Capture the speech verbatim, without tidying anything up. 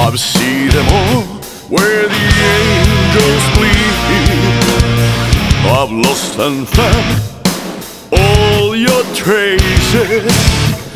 I've seen them all where the angels bleed. I've lost and found all your traces.